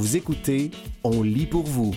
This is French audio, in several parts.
Vous écoutez On lit pour vous.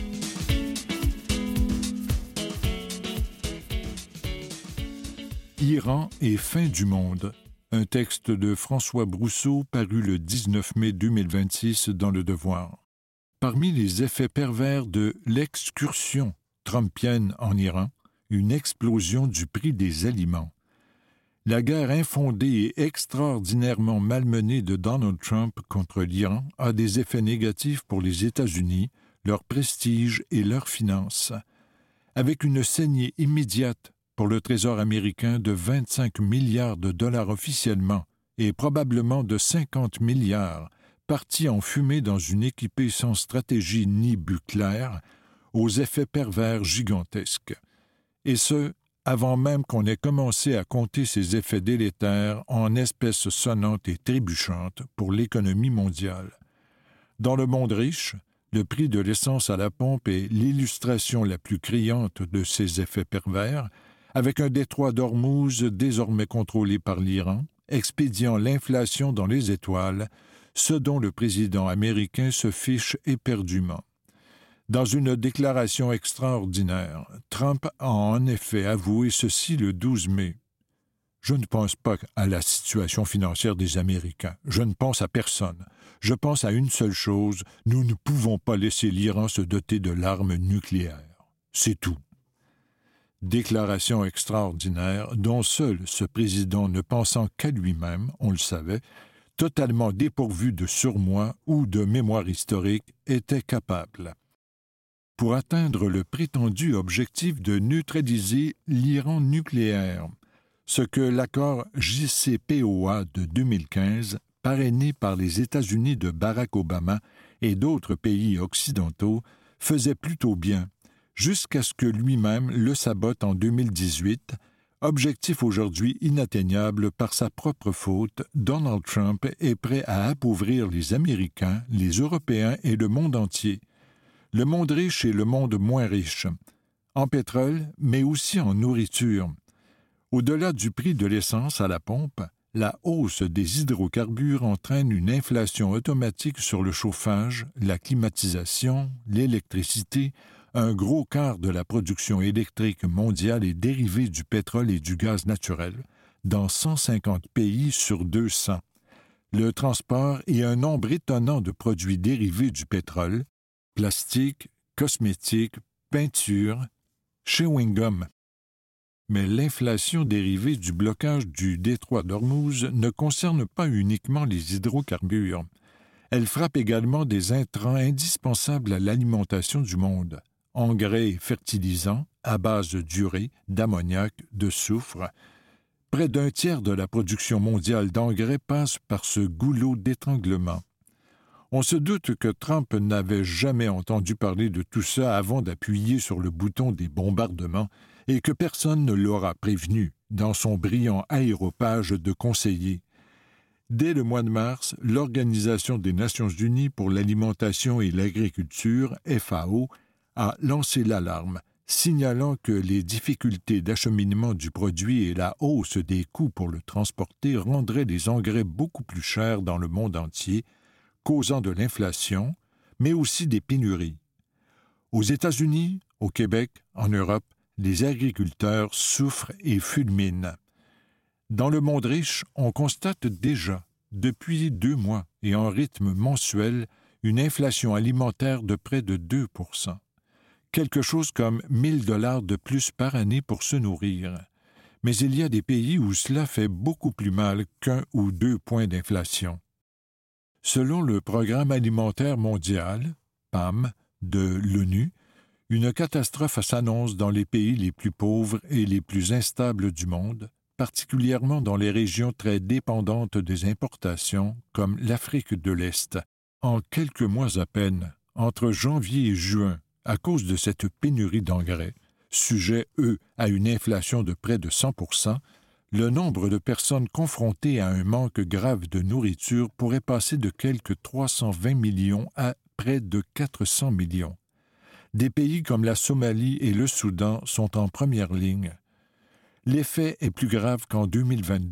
Iran et fin du monde. Un texte de François Brousseau paru le 19 mai 2026 dans Le Devoir. Parmi les effets pervers de l'excursion trumpienne en Iran, une explosion du prix des aliments. La guerre infondée et extraordinairement malmenée de Donald Trump contre l'Iran a des effets négatifs pour les États-Unis, leur prestige et leurs finances. Avec une saignée immédiate pour le Trésor américain de 25 milliards de dollars officiellement et probablement de 50 milliards partis en fumée dans une équipée sans stratégie ni but clair, aux effets pervers gigantesques. Et ce, avant même qu'on ait commencé à compter ces effets délétères en espèces sonnantes et trébuchantes pour l'économie mondiale. Dans le monde riche, le prix de l'essence à la pompe est l'illustration la plus criante de ces effets pervers, avec un détroit d'Ormuz désormais contrôlé par l'Iran, expédiant l'inflation dans les étoiles, ce dont le président américain se fiche éperdument. Dans une déclaration extraordinaire, Trump a en effet avoué ceci le 12 mai. « Je ne pense pas à la situation financière des Américains. Je ne pense à personne. Je pense à une seule chose, nous ne pouvons pas laisser l'Iran se doter de l'arme nucléaire. C'est tout. » Déclaration extraordinaire dont seul ce président ne pensant qu'à lui-même, on le savait, totalement dépourvu de surmoi ou de mémoire historique, était capable. Pour atteindre le prétendu objectif de neutraliser l'Iran nucléaire, ce que l'accord JCPOA de 2015, parrainé par les États-Unis de Barack Obama et d'autres pays occidentaux, faisait plutôt bien, jusqu'à ce que lui-même le sabote en 2018, objectif aujourd'hui inatteignable par sa propre faute. Donald Trump est prêt à appauvrir les Américains, les Européens et le monde entier. Le monde riche et le monde moins riche, en pétrole, mais aussi en nourriture. Au-delà du prix de l'essence à la pompe, la hausse des hydrocarbures entraîne une inflation automatique sur le chauffage, la climatisation, l'électricité. Un gros quart de la production électrique mondiale est dérivée du pétrole et du gaz naturel, dans 150 pays sur 200. Le transport et un nombre étonnant de produits dérivés du pétrole, plastique, cosmétiques, peinture, chewing-gum. Mais l'inflation dérivée du blocage du détroit d'Ormuz ne concerne pas uniquement les hydrocarbures. Elle frappe également des intrants indispensables à l'alimentation du monde. Engrais et fertilisants à base d'urée, d'ammoniac, de soufre. Près d'un tiers de la production mondiale d'engrais passe par ce goulot d'étranglement. On se doute que Trump n'avait jamais entendu parler de tout ça avant d'appuyer sur le bouton des bombardements et que personne ne l'aura prévenu dans son brillant aéropage de conseiller. Dès le mois de mars, l'Organisation des Nations Unies pour l'alimentation et l'agriculture, FAO, a lancé l'alarme, signalant que les difficultés d'acheminement du produit et la hausse des coûts pour le transporter rendraient les engrais beaucoup plus chers dans le monde entier, causant de l'inflation, mais aussi des pénuries. Aux États-Unis, au Québec, en Europe, les agriculteurs souffrent et fulminent. Dans le monde riche, on constate déjà, depuis 2 mois et en rythme mensuel, une inflation alimentaire de près de 2%. Quelque chose comme 1 000 $ de plus par année pour se nourrir. Mais il y a des pays où cela fait beaucoup plus mal qu'1 ou 2 points d'inflation. Selon le Programme alimentaire mondial, PAM, de l'ONU, une catastrophe s'annonce dans les pays les plus pauvres et les plus instables du monde, particulièrement dans les régions très dépendantes des importations, comme l'Afrique de l'Est. En quelques mois à peine, entre janvier et juin, à cause de cette pénurie d'engrais, sujet, à une inflation de près de 100%, le nombre de personnes confrontées à un manque grave de nourriture pourrait passer de quelques 320 millions à près de 400 millions. Des pays comme la Somalie et le Soudan sont en première ligne. L'effet est plus grave qu'en 2022,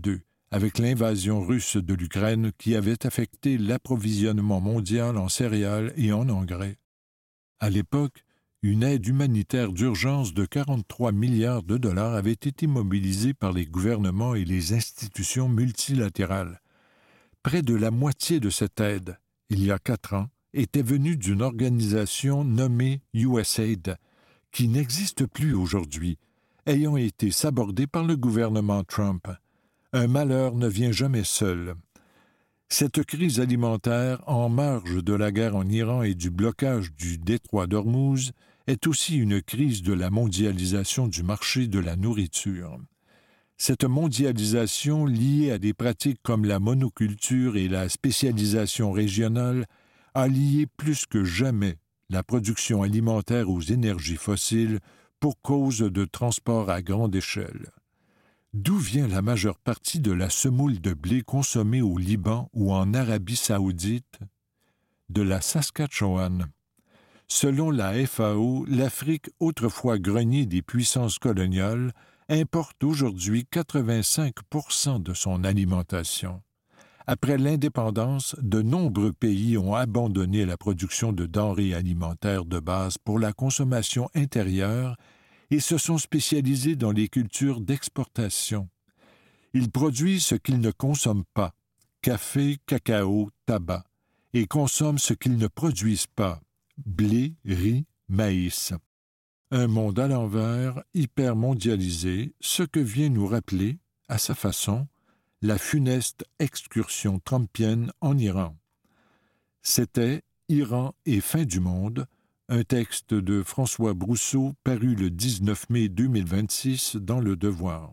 avec l'invasion russe de l'Ukraine qui avait affecté l'approvisionnement mondial en céréales et en engrais. À l'époque, une aide humanitaire d'urgence de 43 milliards de dollars avait été mobilisée par les gouvernements et les institutions multilatérales. Près de la moitié de cette aide, il y a 4 ans, était venue d'une organisation nommée USAID, qui n'existe plus aujourd'hui, ayant été sabordée par le gouvernement Trump. Un malheur ne vient jamais seul. Cette crise alimentaire, en marge de la guerre en Iran et du blocage du détroit d'Ormuz, est aussi une crise de la mondialisation du marché de la nourriture. Cette mondialisation, liée à des pratiques comme la monoculture et la spécialisation régionale, a lié plus que jamais la production alimentaire aux énergies fossiles pour cause de transport à grande échelle. D'où vient la majeure partie de la semoule de blé consommée au Liban ou en Arabie saoudite? De la Saskatchewan. Selon la FAO, l'Afrique, autrefois grenier des puissances coloniales, importe aujourd'hui 85% de son alimentation. Après l'indépendance, de nombreux pays ont abandonné la production de denrées alimentaires de base pour la consommation intérieure et se sont spécialisés dans les cultures d'exportation. Ils produisent ce qu'ils ne consomment pas, café, cacao, tabac, et consomment ce qu'ils ne produisent pas, blé, riz, maïs. Un monde à l'envers, hyper mondialisé, ce que vient nous rappeler, à sa façon, la funeste excursion trumpienne en Iran. C'était Iran et fin du monde, un texte de François Brousseau paru le 19 mai 2026 dans Le Devoir.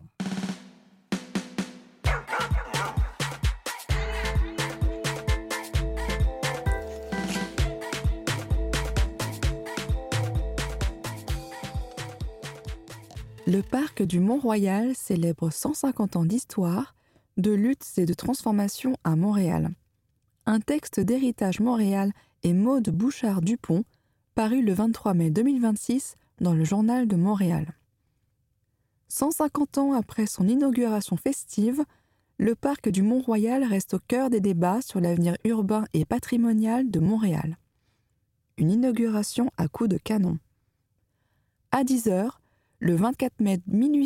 Le parc du Mont-Royal célèbre 150 ans d'histoire, de luttes et de transformations à Montréal. Un texte d'Héritage Montréal et Maude Bouchard-Dupont, paru le 23 mai 2026 dans le Journal de Montréal. 150 ans après son inauguration festive, le parc du Mont-Royal reste au cœur des débats sur l'avenir urbain et patrimonial de Montréal. Une inauguration à coups de canon. À 10h, le 24 mai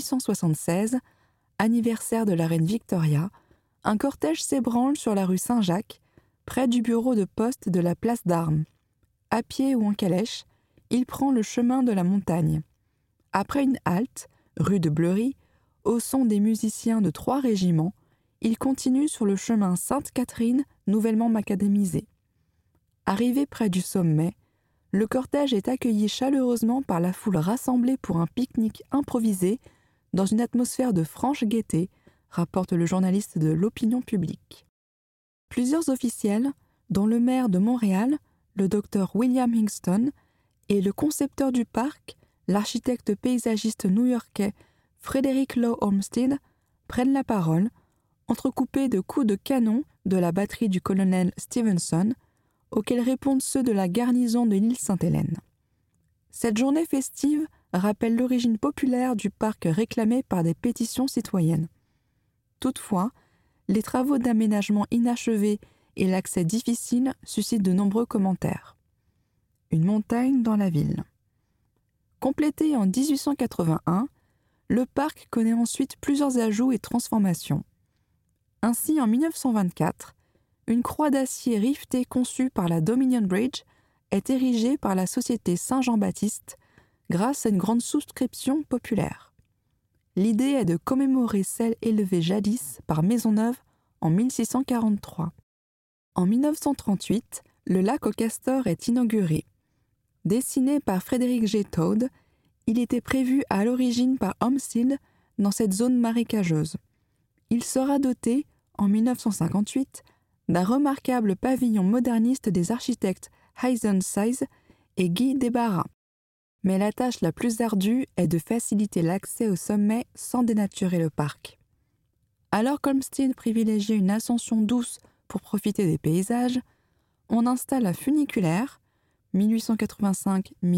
1876, anniversaire de la reine Victoria, un cortège s'ébranle sur la rue Saint-Jacques, près du bureau de poste de la place d'Armes. À pied ou en calèche, il prend le chemin de la montagne. Après une halte, rue de Bleury, au son des musiciens de 3 régiments, il continue sur le chemin Sainte-Catherine, nouvellement macadamisé. Arrivé près du sommet, le cortège est accueilli chaleureusement par la foule rassemblée pour un pique-nique improvisé dans une atmosphère de franche gaieté, rapporte le journaliste de l'Opinion publique. Plusieurs officiels, dont le maire de Montréal, le docteur William Hingston, et le concepteur du parc, l'architecte paysagiste new-yorkais Frederick Law Olmsted, prennent la parole, entrecoupés de coups de canon de la batterie du colonel Stevenson, auxquels répondent ceux de la garnison de l'île Sainte-Hélène. Cette journée festive rappelle l'origine populaire du parc réclamée par des pétitions citoyennes. Toutefois, les travaux d'aménagement inachevés et l'accès difficile suscitent de nombreux commentaires. Une montagne dans la ville. Complété en 1881, le parc connaît ensuite plusieurs ajouts et transformations. Ainsi, en 1924, une croix d'acier rivetée conçue par la Dominion Bridge est érigée par la Société Saint-Jean-Baptiste grâce à une grande souscription populaire. L'idée est de commémorer celle élevée jadis par Maisonneuve en 1643. En 1938, le lac aux castors est inauguré. Dessiné par Frédéric G. Todd, il était prévu à l'origine par Olmsted dans cette zone marécageuse. Il sera doté, en 1958, d'un remarquable pavillon moderniste des architectes Hyson Size et Guy Desbarats. Mais la tâche la plus ardue est de faciliter l'accès au sommet sans dénaturer le parc. Alors qu'Olmsted privilégiait une ascension douce pour profiter des paysages, on installe un funiculaire,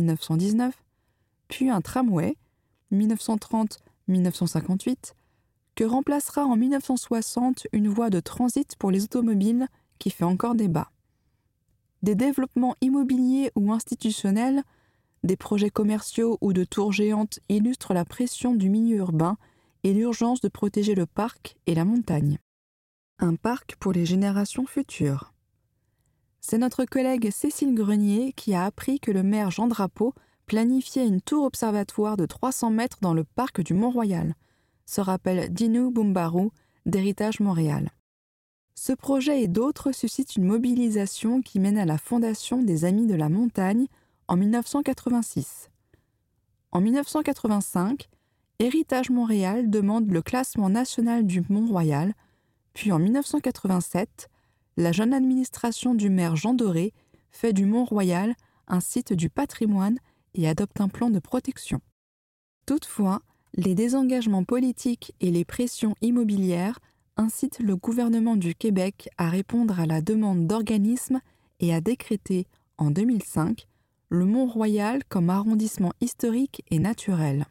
1885-1919, puis un tramway, 1930-1958, que remplacera en 1960 une voie de transit pour les automobiles qui fait encore débat. Des développements immobiliers ou institutionnels, des projets commerciaux ou de tours géantes illustrent la pression du milieu urbain et l'urgence de protéger le parc et la montagne. Un parc pour les générations futures. C'est notre collègue Cécile Grenier qui a appris que le maire Jean Drapeau planifiait une tour observatoire de 300 mètres dans le parc du Mont-Royal, se rappelle Dinu Bumbaru d'Héritage Montréal. Ce projet et d'autres suscitent une mobilisation qui mène à la fondation des Amis de la Montagne en 1986. En 1985, Héritage Montréal demande le classement national du Mont-Royal, puis en 1987, la jeune administration du maire Jean Doré fait du Mont-Royal un site du patrimoine et adopte un plan de protection. Toutefois, les désengagements politiques et les pressions immobilières incitent le gouvernement du Québec à répondre à la demande d'organismes et à décréter, en 2005, le Mont-Royal comme arrondissement historique et naturel.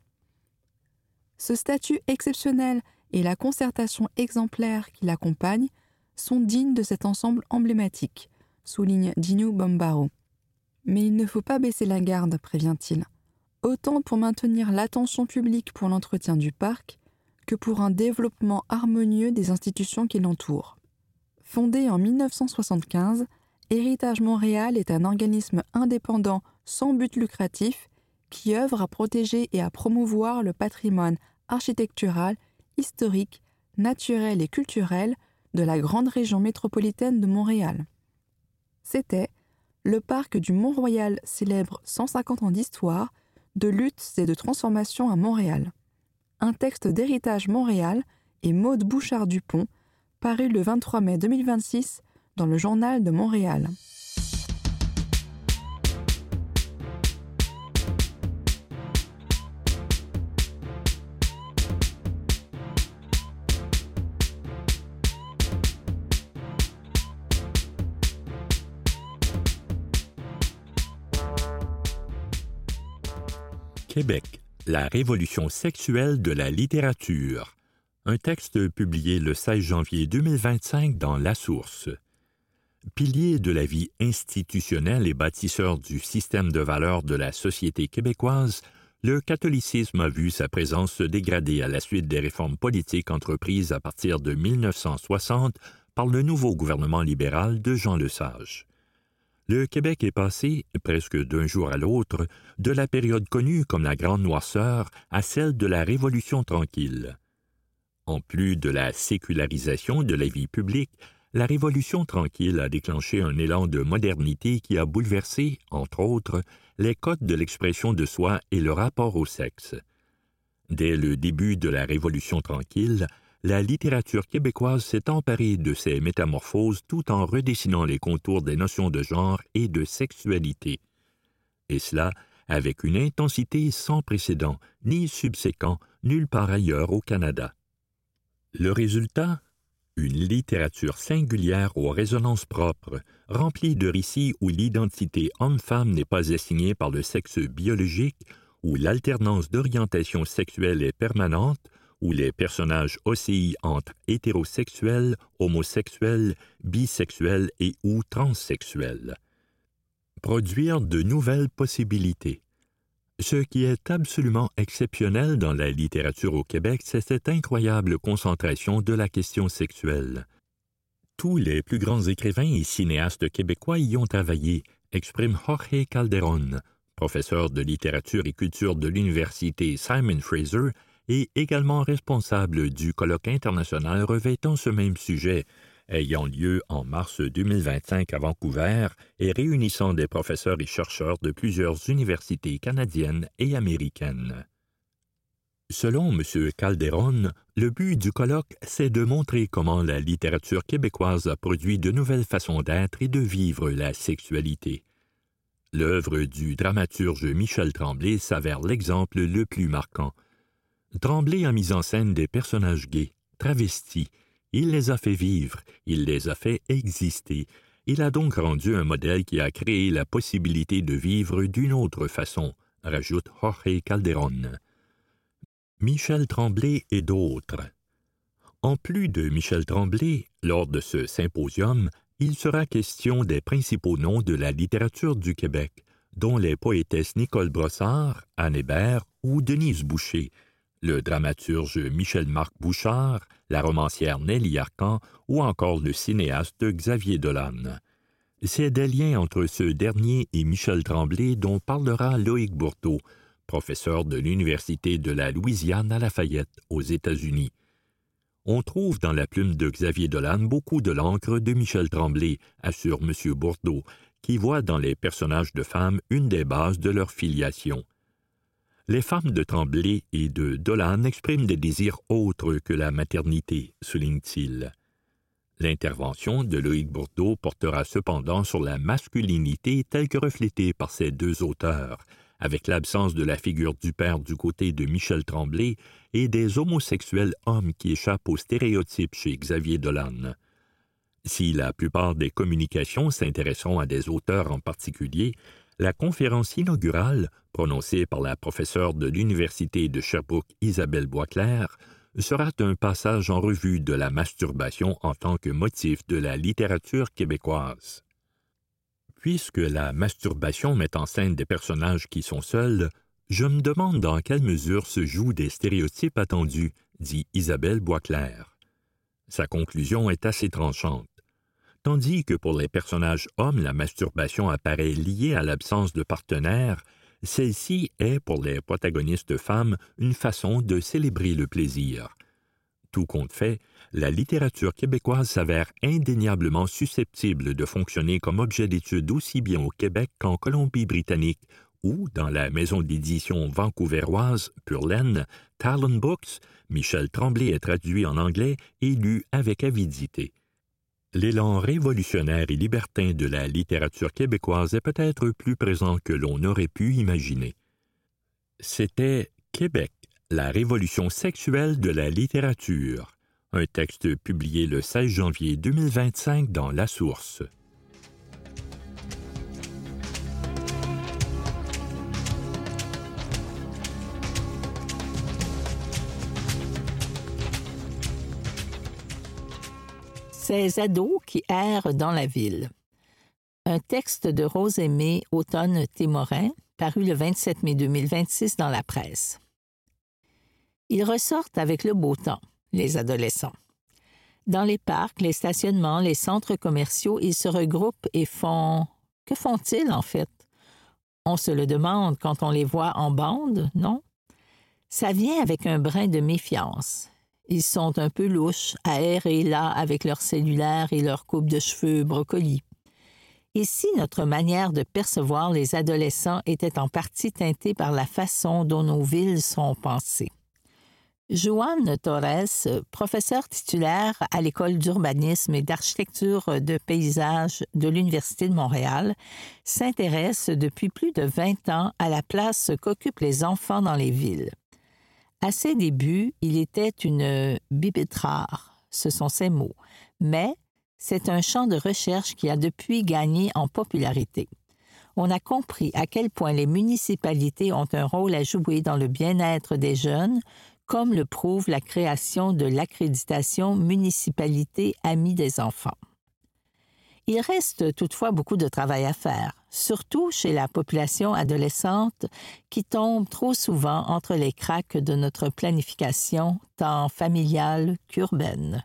Ce statut exceptionnel et la concertation exemplaire qui l'accompagne sont dignes de cet ensemble emblématique, souligne Dinu Bumbaru. Mais il ne faut pas baisser la garde, prévient-il, autant pour maintenir l'attention publique pour l'entretien du parc que pour un développement harmonieux des institutions qui l'entourent. Fondé en 1975, Héritage Montréal est un organisme indépendant sans but lucratif qui œuvre à protéger et à promouvoir le patrimoine architectural, historique, naturel et culturel de la grande région métropolitaine de Montréal. C'était le parc du Mont-Royal célèbre 150 ans d'histoire, de luttes et de transformations à Montréal. Un texte d'Héritage Montréal et Maude Bouchard-Dupont, paru le 23 mai 2026 dans le Journal de Montréal. Québec, la révolution sexuelle de la littérature. Un texte publié le 16 janvier 2025 dans La Source. Pilier de la vie institutionnelle et bâtisseur du système de valeurs de la société québécoise, le catholicisme a vu sa présence se dégrader à la suite des réformes politiques entreprises à partir de 1960 par le nouveau gouvernement libéral de Jean Lesage. Le Québec est passé, presque d'un jour à l'autre, de la période connue comme la Grande Noirceur à celle de la Révolution tranquille. En plus de la sécularisation de la vie publique, la Révolution tranquille a déclenché un élan de modernité qui a bouleversé, entre autres, les codes de l'expression de soi et le rapport au sexe. Dès le début de la Révolution tranquille, la littérature québécoise s'est emparée de ces métamorphoses tout en redessinant les contours des notions de genre et de sexualité. Et cela avec une intensité sans précédent, ni subséquent, nulle part ailleurs au Canada. Le résultat? Une littérature singulière aux résonances propres, remplie de récits où l'identité homme-femme n'est pas assignée par le sexe biologique, où l'alternance d'orientation sexuelle est permanente, où les personnages oscillent entre hétérosexuels, homosexuels, bisexuels et ou transsexuels. Produire de nouvelles possibilités. Ce qui est absolument exceptionnel dans la littérature au Québec, c'est cette incroyable concentration de la question sexuelle. Tous les plus grands écrivains et cinéastes québécois y ont travaillé, exprime Jorge Calderón, professeur de littérature et culture de l'université Simon Fraser et également responsable du colloque international revêtant ce même sujet, ayant lieu en mars 2025 à Vancouver et réunissant des professeurs et chercheurs de plusieurs universités canadiennes et américaines. Selon M. Calderón, le but du colloque, c'est de montrer comment la littérature québécoise a produit de nouvelles façons d'être et de vivre la sexualité. L'œuvre du dramaturge Michel Tremblay s'avère l'exemple le plus marquant. Tremblay a mis en scène des personnages gays, travestis. Il les a fait vivre, il les a fait exister. Il a donc rendu un modèle qui a créé la possibilité de vivre d'une autre façon, rajoute Jorge Calderón. Michel Tremblay et d'autres. En plus de Michel Tremblay, lors de ce symposium, il sera question des principaux noms de la littérature du Québec, dont les poétesses Nicole Brossard, Anne Hébert ou Denise Boucher, le dramaturge Michel-Marc Bouchard, la romancière Nelly Arcan ou encore le cinéaste Xavier Dolan. C'est des liens entre ce dernier et Michel Tremblay dont parlera Loïc Bourteau, professeur de l'Université de la Louisiane à Lafayette, aux États-Unis. On trouve dans la plume de Xavier Dolan beaucoup de l'encre de Michel Tremblay, assure M. Bourdeau, qui voit dans les personnages de femmes une des bases de leur filiation. Les femmes de Tremblay et de Dolan expriment des désirs autres que la maternité, souligne-t-il. L'intervention de Loïc Bourdeau portera cependant sur la masculinité telle que reflétée par ces deux auteurs, avec l'absence de la figure du père du côté de Michel Tremblay et des homosexuels hommes qui échappent aux stéréotypes chez Xavier Dolan. Si la plupart des communications s'intéresseront à des auteurs en particulier, la conférence inaugurale, prononcée par la professeure de l'Université de Sherbrooke Isabelle Boisclair, sera un passage en revue de la masturbation en tant que motif de la littérature québécoise. Puisque la masturbation met en scène des personnages qui sont seuls, je me demande dans quelle mesure se jouent des stéréotypes attendus, dit Isabelle Boisclair. Sa conclusion est assez tranchante. Tandis que pour les personnages hommes, la masturbation apparaît liée à l'absence de partenaire, celle-ci est, pour les protagonistes femmes, une façon de célébrer le plaisir. Tout compte fait, la littérature québécoise s'avère indéniablement susceptible de fonctionner comme objet d'étude aussi bien au Québec qu'en Colombie-Britannique, où, dans la maison d'édition vancouveroise Pure Laine, Talon Books, Michel Tremblay est traduit en anglais et lu avec avidité. L'élan révolutionnaire et libertin de la littérature québécoise est peut-être plus présent que l'on aurait pu imaginer. C'était Québec, la révolution sexuelle de la littérature, un texte publié le 16 janvier 2025 dans La Source. Ces ados qui errent dans la ville. Un texte de Rose-Aimée Automne-Témorin, paru le 27 mai 2026 dans la presse. Ils ressortent avec le beau temps, les adolescents. Dans les parcs, les stationnements, les centres commerciaux, ils se regroupent et font... Que font-ils, en fait? On se le demande quand on les voit en bande, non? Ça vient avec un brin de méfiance. Ils sont un peu louches, à errer là avec leur cellulaire et leur coupe de cheveux brocoli. Et si notre manière de percevoir les adolescents était en partie teintée par la façon dont nos villes sont pensées? Joanne Torres, professeure titulaire à l'École d'urbanisme et d'architecture de paysage de l'Université de Montréal, s'intéresse depuis plus de 20 ans à la place qu'occupent les enfants dans les villes. À ses débuts, il était une bibite rare, ce sont ses mots, mais c'est un champ de recherche qui a depuis gagné en popularité. On a compris à quel point les municipalités ont un rôle à jouer dans le bien-être des jeunes, comme le prouve la création de l'accréditation Municipalité Amis des enfants. Il reste toutefois beaucoup de travail à faire, surtout chez la population adolescente qui tombe trop souvent entre les cracks de notre planification tant familiale qu'urbaine.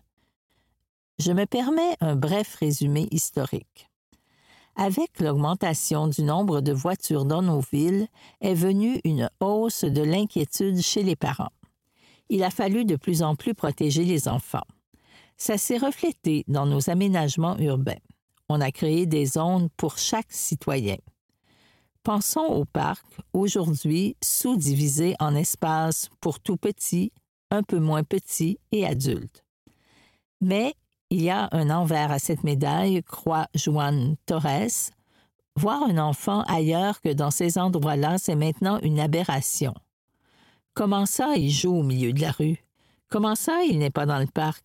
Je me permets un bref résumé historique. Avec l'augmentation du nombre de voitures dans nos villes est venue une hausse de l'inquiétude chez les parents. Il a fallu de plus en plus protéger les enfants. Ça s'est reflété dans nos aménagements urbains. On a créé des zones pour chaque citoyen. Pensons aux parcs, aujourd'hui sous-divisés en espaces pour tout petits, un peu moins petits et adultes. Mais il y a un envers à cette médaille, croit Joanne Torres. Voir un enfant ailleurs que dans ces endroits-là, c'est maintenant une aberration. Comment ça, il joue au milieu de la rue? Comment ça, il n'est pas dans le parc?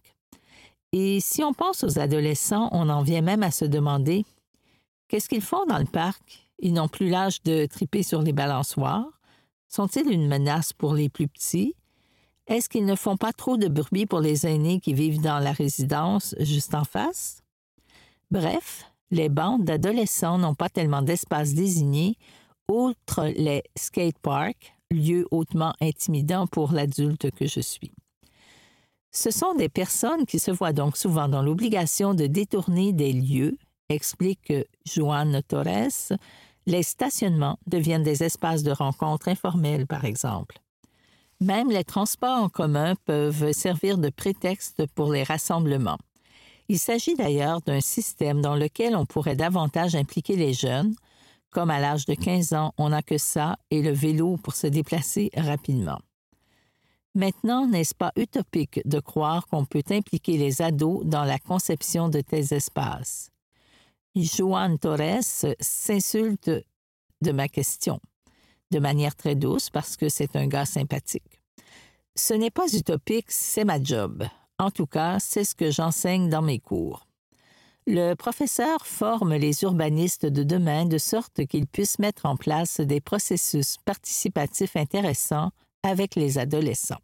Et si on pense aux adolescents, on en vient même à se demander qu'est-ce qu'ils font dans le parc? Ils n'ont plus l'âge de triper sur les balançoires. Sont-ils une menace pour les plus petits? Est-ce qu'ils ne font pas trop de bruit pour les aînés qui vivent dans la résidence juste en face? Bref, les bandes d'adolescents n'ont pas tellement d'espace désigné, outre les skateparks, lieux hautement intimidants pour l'adulte que je suis. Ce sont des personnes qui se voient donc souvent dans l'obligation de détourner des lieux, explique Joan Torres. Les stationnements deviennent des espaces de rencontres informels, par exemple. Même les transports en commun peuvent servir de prétexte pour les rassemblements. Il s'agit d'ailleurs d'un système dans lequel on pourrait davantage impliquer les jeunes, comme à l'âge de 15 ans, on n'a que ça et le vélo pour se déplacer rapidement. Maintenant, n'est-ce pas utopique de croire qu'on peut impliquer les ados dans la conception de tels espaces? Joan Torres s'insulte de ma question, de manière très douce parce que c'est un gars sympathique. Ce n'est pas utopique, c'est ma job. En tout cas, c'est ce que j'enseigne dans mes cours. Le professeur forme les urbanistes de demain de sorte qu'ils puissent mettre en place des processus participatifs intéressants avec les adolescents.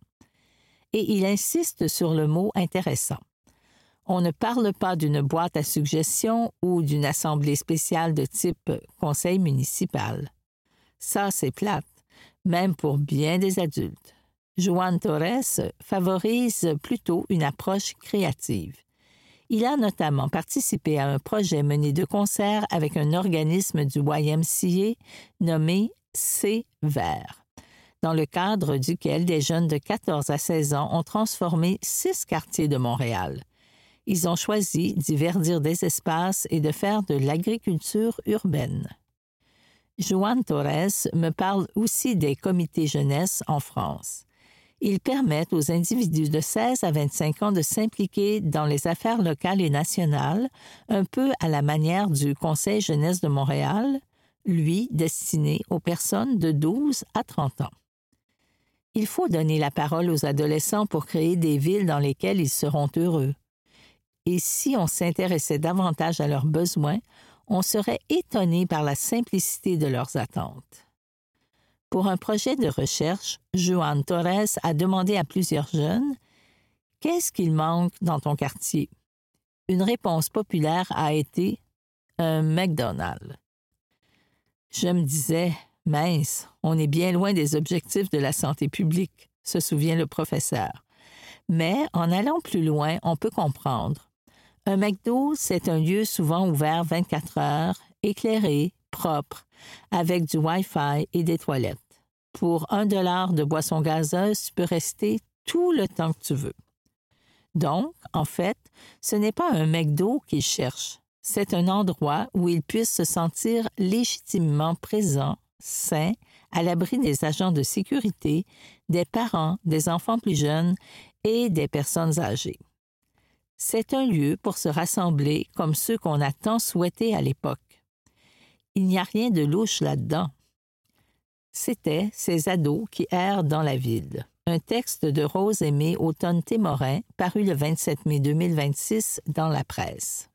Et il insiste sur le mot « intéressant ». On ne parle pas d'une boîte à suggestions ou d'une assemblée spéciale de type conseil municipal. Ça, c'est plate, même pour bien des adultes. Joan Torres favorise plutôt une approche créative. Il a notamment participé à un projet mené de concert avec un organisme du YMCA nommé C-Vert, dans le cadre duquel des jeunes de 14 à 16 ans ont transformé 6 quartiers de Montréal. Ils ont choisi d'y verdir des espaces et de faire de l'agriculture urbaine. Joan Torres me parle aussi des comités jeunesse en France. Ils permettent aux individus de 16 à 25 ans de s'impliquer dans les affaires locales et nationales, un peu à la manière du Conseil jeunesse de Montréal, lui destiné aux personnes de 12 à 30 ans. Il faut donner la parole aux adolescents pour créer des villes dans lesquelles ils seront heureux. Et si on s'intéressait davantage à leurs besoins, on serait étonné par la simplicité de leurs attentes. Pour un projet de recherche, Joan Torres a demandé à plusieurs jeunes « Qu'est-ce qu'il manque dans ton quartier? » Une réponse populaire a été « Un McDonald's ». Je me disais « Mince, on est bien loin des objectifs de la santé publique », se souvient le professeur. Mais en allant plus loin, on peut comprendre. Un McDo, c'est un lieu souvent ouvert 24 heures, éclairé, propre, avec du Wi-Fi et des toilettes. Pour $1 de boisson gazeuse, tu peux rester tout le temps que tu veux. Donc, en fait, ce n'est pas un McDo qu'ils cherchent. C'est un endroit où ils puissent se sentir légitimement présents, sains, à l'abri des agents de sécurité, des parents, des enfants plus jeunes et des personnes âgées. C'est un lieu pour se rassembler comme ceux qu'on a tant souhaités à l'époque. Il n'y a rien de louche là-dedans. C'était ces ados qui errent dans la ville. Un texte de Rose Aimée Automne-Témorin, paru le 27 mai 2026 dans la presse.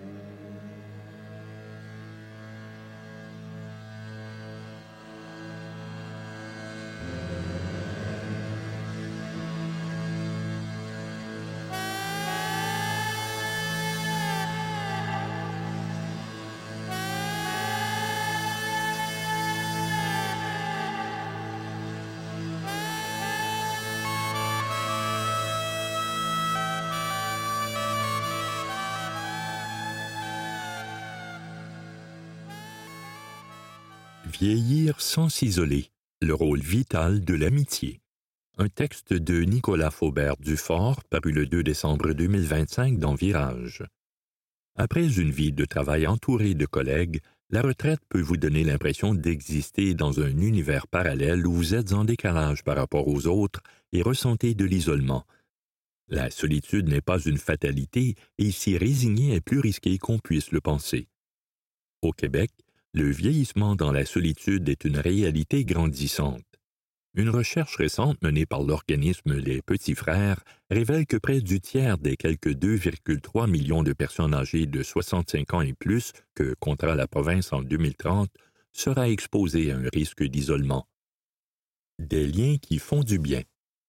Vieillir sans s'isoler, le rôle vital de l'amitié. Un texte de Nicolas Faubert-Dufort, paru le 2 décembre 2025 dans Virage. Après une vie de travail entourée de collègues, la retraite peut vous donner l'impression d'exister dans un univers parallèle où vous êtes en décalage par rapport aux autres et ressentez de l'isolement. La solitude n'est pas une fatalité et s'y résigner est plus risqué qu'on puisse le penser. Au Québec, le vieillissement dans la solitude est une réalité grandissante. Une recherche récente menée par l'organisme Les Petits Frères révèle que près du tiers des quelques 2,3 millions de personnes âgées de 65 ans et plus que comptera la province en 2030 sera exposée à un risque d'isolement. Des liens qui font du bien.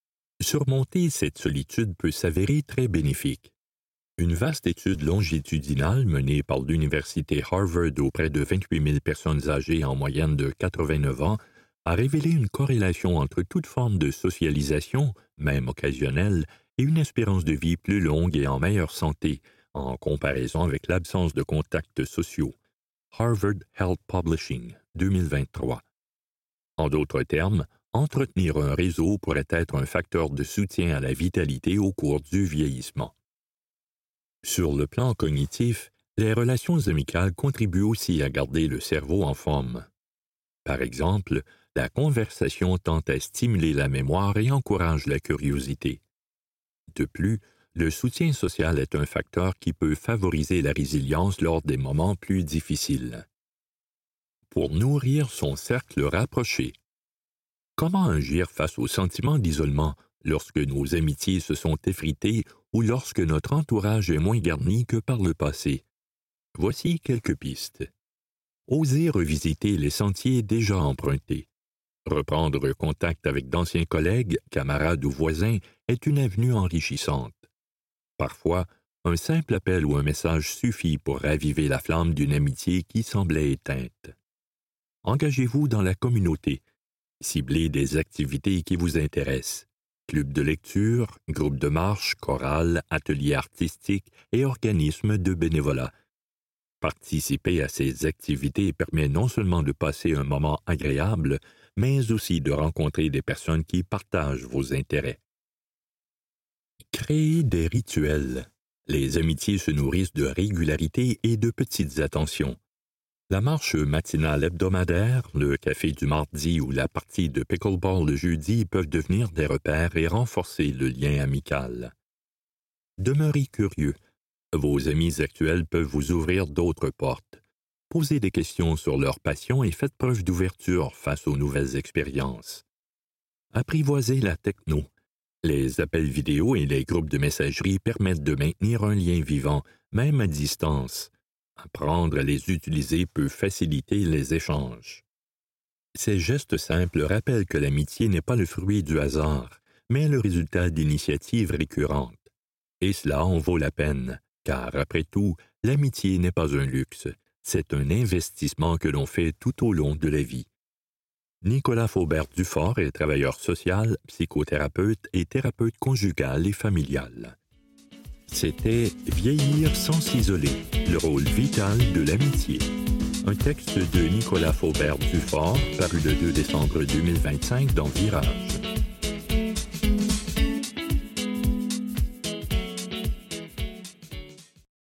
Surmonter cette solitude peut s'avérer très bénéfique. Une vaste étude longitudinale menée par l'Université Harvard auprès de 28 000 personnes âgées en moyenne de 89 ans a révélé une corrélation entre toute forme de socialisation, même occasionnelle, et une espérance de vie plus longue et en meilleure santé, en comparaison avec l'absence de contacts sociaux. Harvard Health Publishing, 2023. En d'autres termes, entretenir un réseau pourrait être un facteur de soutien à la vitalité au cours du vieillissement. Sur le plan cognitif, les relations amicales contribuent aussi à garder le cerveau en forme. Par exemple, la conversation tend à stimuler la mémoire et encourage la curiosité. De plus, le soutien social est un facteur qui peut favoriser la résilience lors des moments plus difficiles. Pour nourrir son cercle rapproché. Comment agir face au sentiment d'isolement lorsque nos amitiés se sont effritées ou lorsque notre entourage est moins garni que par le passé? Voici quelques pistes. Osez revisiter les sentiers déjà empruntés. Reprendre contact avec d'anciens collègues, camarades ou voisins est une avenue enrichissante. Parfois, un simple appel ou un message suffit pour raviver la flamme d'une amitié qui semblait éteinte. Engagez-vous dans la communauté. Ciblez des activités qui vous intéressent. Club de lecture, groupe de marche, chorale, ateliers artistiques et organismes de bénévolat. Participer à ces activités permet non seulement de passer un moment agréable, mais aussi de rencontrer des personnes qui partagent vos intérêts. Créer des rituels. Les amitiés se nourrissent de régularité et de petites attentions. La marche matinale hebdomadaire, le café du mardi ou la partie de pickleball le jeudi peuvent devenir des repères et renforcer le lien amical. Demeurez curieux. Vos amis actuels peuvent vous ouvrir d'autres portes. Posez des questions sur leur passion et faites preuve d'ouverture face aux nouvelles expériences. Apprivoisez la techno. Les appels vidéo et les groupes de messagerie permettent de maintenir un lien vivant, même à distance. Apprendre à les utiliser peut faciliter les échanges. Ces gestes simples rappellent que l'amitié n'est pas le fruit du hasard, mais le résultat d'initiatives récurrentes. Et cela en vaut la peine, car après tout, l'amitié n'est pas un luxe, c'est un investissement que l'on fait tout au long de la vie. Nicolas Faubert-Dufort est travailleur social, psychothérapeute et thérapeute conjugal et familial. C'était « Vieillir sans s'isoler, le rôle vital de l'amitié ». Un texte de Nicolas Faubert-Dufort paru le 2 décembre 2025 dans Virage.